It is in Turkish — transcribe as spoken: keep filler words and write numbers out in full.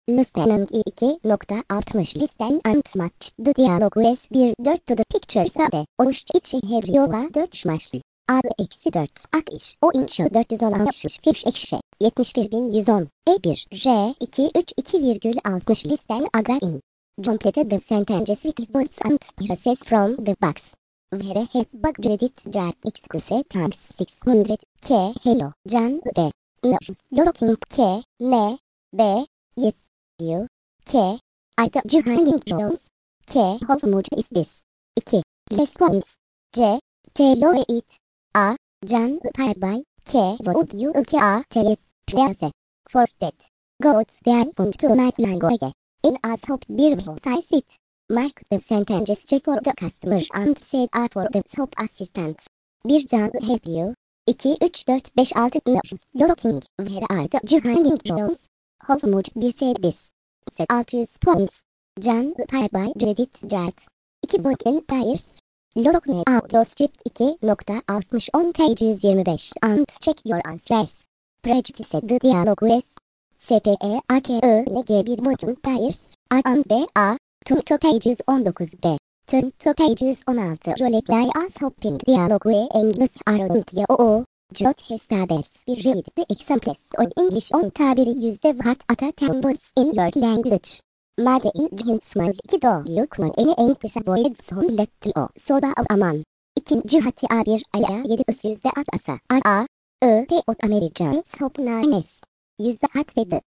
Listening iki nokta altmış Listen and match the dialogues bir dört to the pictures ade. Oruç içi hevriyova dört şmaşlı. A eksi dört. Ak iş. O inşa dört yüz on altı fiş ekşi. yetmiş bir bin yüz on. E bir. R iki üç iki virgül altmış Listen agra in. Complete the sentences with words and phrases from the box. Vere hep bug credit jar excuse thanks six hundred K hello Can B. Nurses looking K N B. Yes you K. Arda Cihanging Jones K. How much is this? two. Response C. Tell it A. Can by K. Would you K A tell us please for that God there want tonight language in as hope beautiful size it. Mark the sentences for the customer and set A for the shop assistant. bir Can help you. iki üç dört beş altı Nurses looking where are the Cihanging Jones? How much we said this? Set altı yüz points. Can by credit chart. iki Broken tires. Lorokne Outlaws Shift iki nokta altmış on page yüz yirmi beş and check your answers. Practice the dialogues. S P E A K I N G bir Broken tires. A and B A. Turn to page yüz on dokuz B. Turn to page yüz on altı. Roleplay as hopping dialogue English around ya o. Jot hesabes. Bir read the examples on English on tabiri yüzde what at a ten words in your language. Made in Jinsmal iki do yukman eni enkisa boyed son letri o soda av aman. İkinci hati A bir aya yedi ıs yüzde at asa. A A I P ot American Sopnanes. Yüzde at dedi.